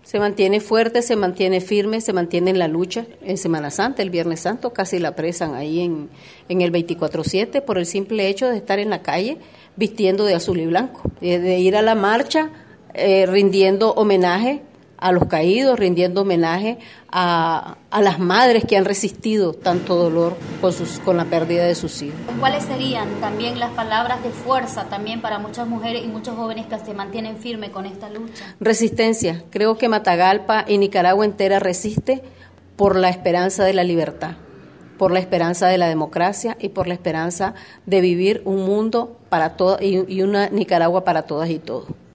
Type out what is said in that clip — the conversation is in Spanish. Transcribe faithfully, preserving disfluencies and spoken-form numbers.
Se mantiene fuerte, se mantiene firme, se mantiene en la lucha. En Semana Santa, el Viernes Santo, casi la apresan ahí en, en el veinticuatro siete por el simple hecho de estar en la calle vistiendo de azul y blanco, de, de ir a la marcha eh, rindiendo homenaje a los caídos, rindiendo homenaje a, a las madres que han resistido tanto dolor con, sus, con la pérdida de sus hijos. ¿Cuáles serían también las palabras de fuerza también para muchas mujeres y muchos jóvenes que se mantienen firmes con esta lucha? Resistencia. Creo que Matagalpa y Nicaragua entera resiste por la esperanza de la libertad, por la esperanza de la democracia y por la esperanza de vivir un mundo para todas y, y una Nicaragua para todas y todos.